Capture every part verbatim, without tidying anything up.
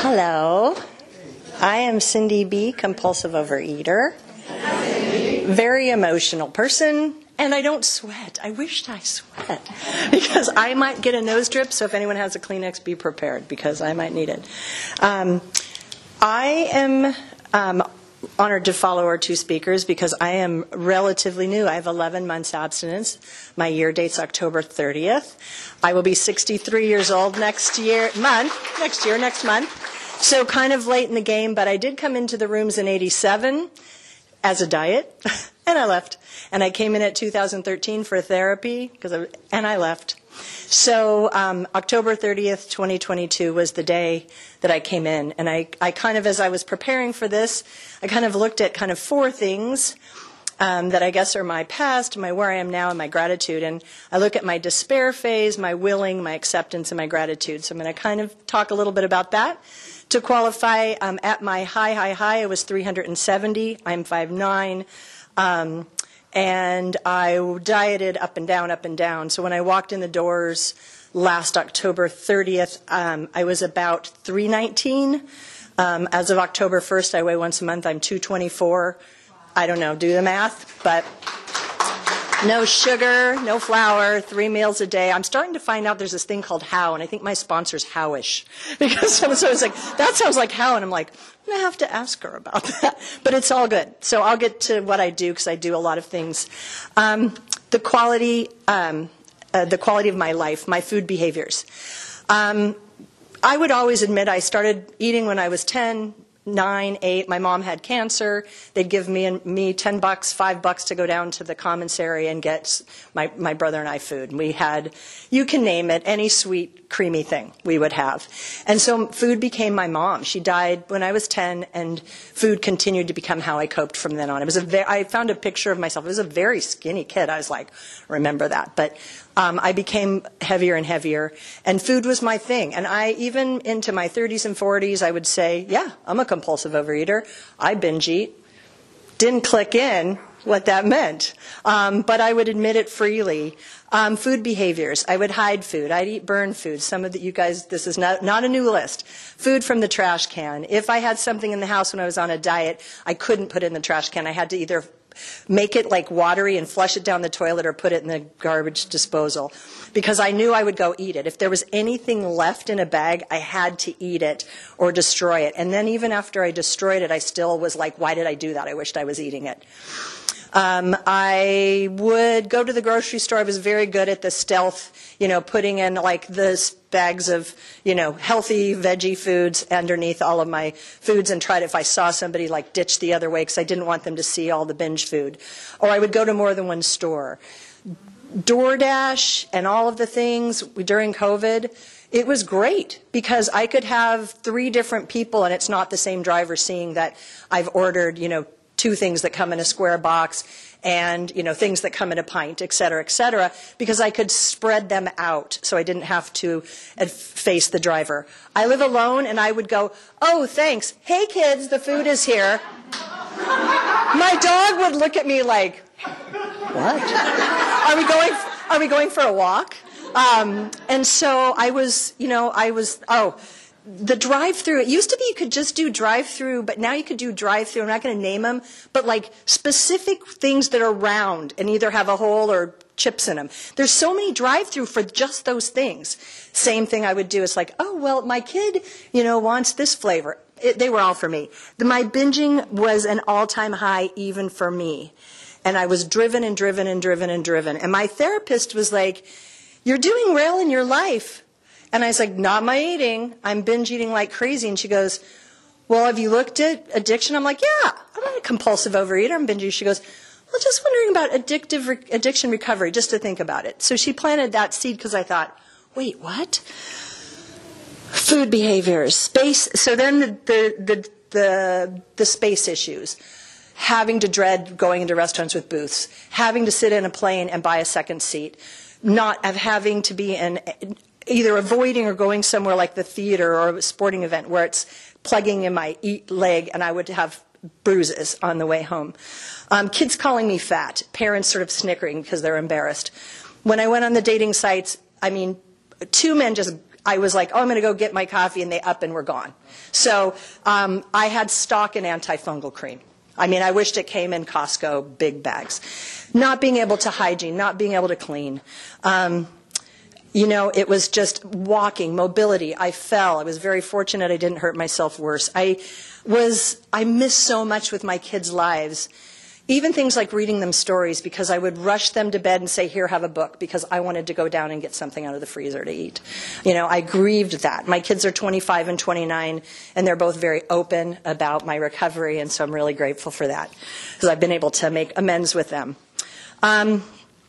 Hello, I am Cindy B., compulsive overeater, very emotional person, and I don't sweat. I wished I sweat because I might get a nose drip, so if anyone has a Kleenex, be prepared because I might need it. Um, I am um, honored to follow our two speakers because I am relatively new. I have eleven months abstinence. My year date's October thirtieth. I will be sixty-three years old next year, month, next year, next month. So kind of late in the game, but I did come into the rooms in eighty-seven as a diet, and I left. And I came in at two thousand thirteen for therapy, because I, and I left. So um, October thirtieth, twenty twenty-two was the day that I came in. And I, I kind of, as I was preparing for this, I kind of looked at kind of four things um, that I guess are my past, my where I am now, and my gratitude. And I look at my despair phase, my willing, my acceptance, and my gratitude. So I'm going to kind of talk a little bit about that. To qualify, um, at my high, high, high, I was three hundred seventy. I'm five nine. Um, and I dieted up and down, up and down. So when I walked in the doors last October thirtieth, um, I was about three nineteen. Um, as of October first, I weigh once a month. I'm two twenty-four. I don't know, do the math, but no sugar, no flour, three meals a day. I'm starting to find out there's this thing called How, and I think my sponsor's Howish. Because so I was like, that sounds like How, and I'm like, I'm going to have to ask her about that. But it's all good. So I'll get to what I do, because I do a lot of things. Um, the quality, um, uh, the quality of my life, my food behaviors. Um, I would always admit I started eating when I was ten, nine, eight. My mom had cancer. They'd give me and me ten bucks, five bucks to go down to the commissary and get my, my brother and I food. And we had, you can name it, any sweet, creamy thing we would have. And so food became my mom. She died when I was ten, and food continued to become how I coped from then on. It was a very, I found a picture of myself. I was a very skinny kid. I was like, remember that. But um, I became heavier and heavier, and food was my thing. And I, even into my thirties and forties, I would say, yeah, I'm a compulsive overeater. I binge eat. Didn't click in what that meant, um, but I would admit it freely. Um, food behaviors. I would hide food. I'd eat burned food. Some of the, you guys, this is not, not a new list. Food from the trash can. If I had something in the house when I was on a diet, I couldn't put it in the trash can. I had to either make it like watery and flush it down the toilet or put it in the garbage disposal, because I knew I would go eat it. If there was anything left in a bag, I had to eat it or destroy it. And then even after I destroyed it, I still was like, why did I do that? I wished I was eating it. Um, I would go to the grocery store. I was very good at the stealth, you know, putting in like the bags of, you know, healthy veggie foods underneath all of my foods, and tried, if I saw somebody, like ditch the other way because I didn't want them to see all the binge food. Or I would go to more than one store. DoorDash and all of the things during COVID, it was great because I could have three different people and it's not the same driver seeing that I've ordered, you know, two things that come in a square box and, you know, things that come in a pint, et cetera, et cetera, because I could spread them out so I didn't have to face the driver. I live alone, and I would go, oh, thanks. Hey, kids, the food is here. My dog would look at me like, what? Are we going, are we going for a walk? Um, and so I was, you know, I was, oh, the drive-through, it used to be you could just do drive-through, but now you could do drive-through. I'm not going to name them, but like specific things that are round and either have a hole or chips in them. There's so many drive-through for just those things. Same thing I would do. It's like, oh, well, my kid, you know, wants this flavor. It, they were all for me. The, my binging was an all-time high even for me. And I was driven and driven and driven and driven. And my therapist was like, you're doing well in your life. And I was like, not my eating. I'm binge eating like crazy. And she goes, well, have you looked at addiction? I'm like, yeah, I'm not a compulsive overeater. I'm binge eating. She goes, well, just wondering about addictive re- addiction recovery, just to think about it. So she planted that seed because I thought, wait, what? Food behaviors, space. So then the, the, the, the, the space issues. Having to dread going into restaurants with booths. Having to sit in a plane and buy a second seat. Not of having to be in... either avoiding or going somewhere like the theater or a sporting event where it's plugging in my eat leg and I would have bruises on the way home. Um, kids calling me fat, parents sort of snickering because they're embarrassed. When I went on the dating sites, I mean, two men just I was like, oh, I'm going to go get my coffee, and they up and were gone. So um, I had stock in antifungal cream. I mean, I wished it came in Costco big bags. Not being able to hygiene, not being able to clean. Um, you know, it was just walking, mobility. I fell. I was very fortunate I didn't hurt myself worse. I was, I missed so much with my kids' lives. Even things like reading them stories, because I would rush them to bed and say, here, have a book, because I wanted to go down and get something out of the freezer to eat. You know, I grieved that. My kids are twenty-five and twenty-nine, and they're both very open about my recovery, and so I'm really grateful for that, because I've been able to make amends with them. Um,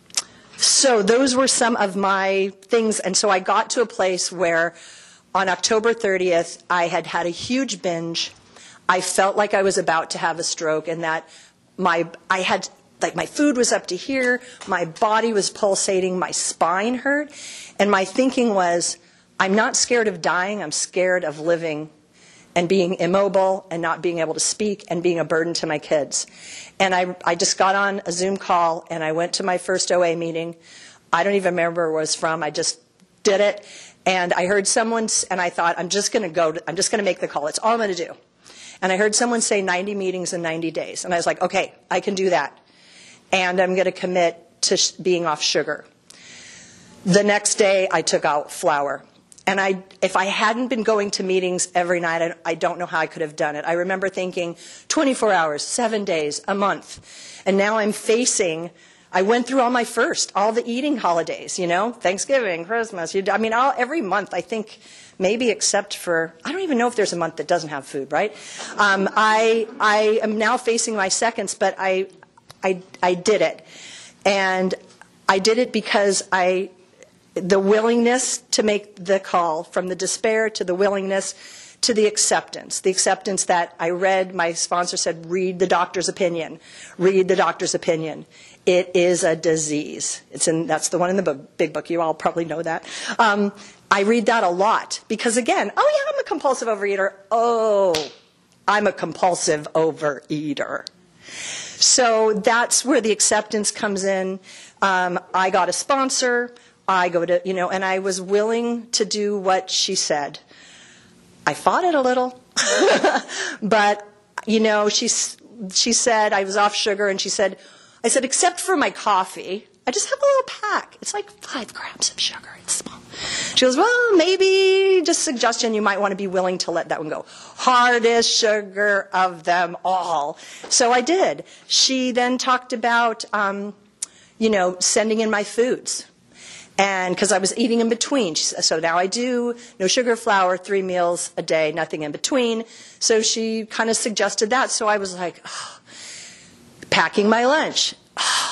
so those were some of my things, and so I got to a place where on October thirtieth, I had had a huge binge. I felt like I was about to have a stroke, and that My, I had, like, my food was up to here, my body was pulsating, my spine hurt, and my thinking was, I'm not scared of dying, I'm scared of living and being immobile and not being able to speak and being a burden to my kids. And I, I just got on a Zoom call, and I went to my first O A meeting. I don't even remember where it was from, I just did it, and I heard someone, and I thought, I'm just going to go, I'm just going to make the call, it's all I'm going to do. And I heard someone say ninety meetings in ninety days. And I was like, okay, I can do that. And I'm going to commit to sh- being off sugar. The next day, I took out flour. And I, if I hadn't been going to meetings every night, I, I don't know how I could have done it. I remember thinking twenty-four hours, seven days, a month. And now I'm facing, I went through all my first, all the eating holidays, you know, Thanksgiving, Christmas. You, I mean, all, every month, I think, maybe except for, I don't even know if there's a month that doesn't have food, right? Um, I, I am now facing my seconds, but I, I, I did it. And I did it because I, the willingness to make the call, from the despair to the willingness to the acceptance, the acceptance that I read, my sponsor said, read the doctor's opinion, read the doctor's opinion. It is a disease. It's in, that's the one in the book, big book. You all probably know that. Um, I read that a lot because, again, oh, yeah, I'm a compulsive overeater. Oh, I'm a compulsive overeater. So that's where the acceptance comes in. Um, I got a sponsor. I go to, you know, and I was willing to do what she said. I fought it a little. But, you know, she, she said, I was off sugar, and she said, I said, except for my coffee, I just have a little pack. It's like five grams of sugar. It's small. She goes, well, maybe just suggestion, you might want to be willing to let that one go. Hardest sugar of them all. So I did. She then talked about, um, you know, sending in my foods. And because I was eating in between. She said, so now I do no sugar, flour, three meals a day, nothing in between. So she kind of suggested that. So I was like, oh, packing my lunch. Oh.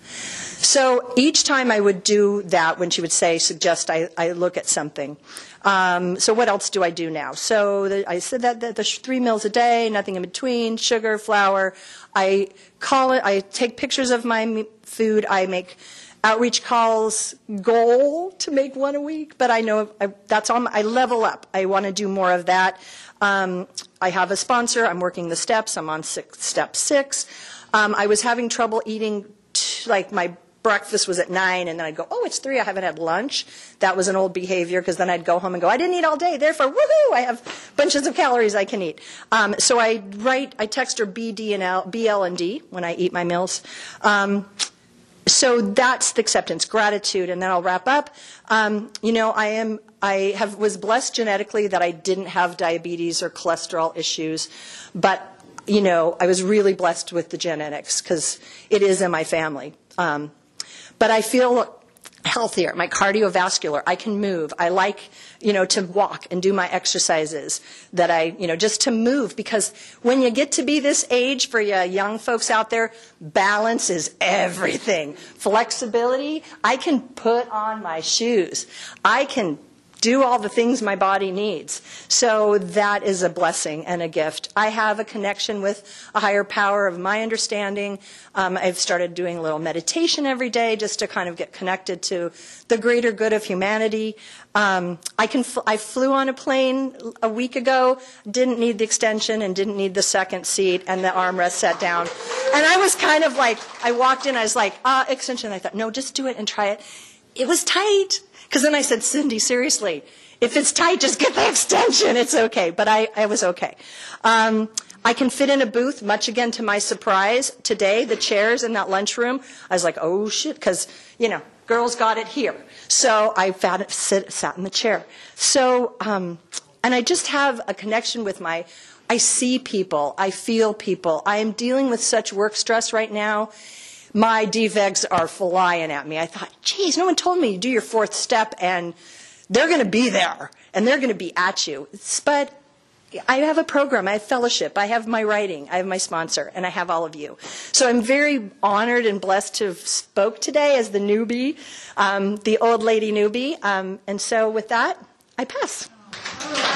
So each time I would do that, when she would say, suggest I, I look at something. Um, so what else do I do now? So the, I said that, that the three meals a day, nothing in between, sugar, flour. I call it, I take pictures of my food. I make outreach calls, goal to make one a week, but I know I, that's on. I level up. I want to do more of that. Um, I have a sponsor. I'm working the steps. I'm on six, step six. Um, I was having trouble eating, t- like my breakfast was at nine, and then I'd go, oh, it's three. I haven't had lunch. That was an old behavior, because then I'd go home and go, I didn't eat all day. Therefore, woohoo! I have bunches of calories I can eat. Um, so I write. I text her B, D, and L, B, L, and D when I eat my meals. Um, So that's the acceptance, gratitude, and then I'll wrap up. Um, you know, I am, I have was blessed genetically that I didn't have diabetes or cholesterol issues, but you know, I was really blessed with the genetics because it is in my family. Um, but I feel healthier. My cardiovascular, I can move. I like, you know, to walk and do my exercises that I, you know, just to move, because when you get to be this age, for you young folks out there, balance is everything. Flexibility, I can put on my shoes. I can do all the things my body needs. So that is a blessing and a gift. I have a connection with a higher power of my understanding. Um, I've started doing a little meditation every day just to kind of get connected to the greater good of humanity. Um, I can. Fl- I flew on a plane a week ago, didn't need the extension and didn't need the second seat, and the armrest sat down. And I was kind of like, I walked in, I was like, ah, extension. I thought, no, just do it and try it. It was tight. Because then I said, Cindy, seriously, If it's tight, just get the extension. It's okay. But I, I was okay. Um, I can fit in a booth, much again to my surprise. Today, the chairs in that lunchroom, I was like, oh, shit, because, you know, girls got it here. So I found it, sit, sat in the chair. So, um, and I just have a connection with my, I see people, I feel people. I am dealing with such work stress right now. My D VEGs are flying at me. I thought, geez, no one told me to do your fourth step, and they're going to be there, and they're going to be at you. But I have a program, I have fellowship, I have my writing, I have my sponsor, and I have all of you. So I'm very honored and blessed to have spoke today as the newbie, um, the old lady newbie. Um, and so with that, I pass.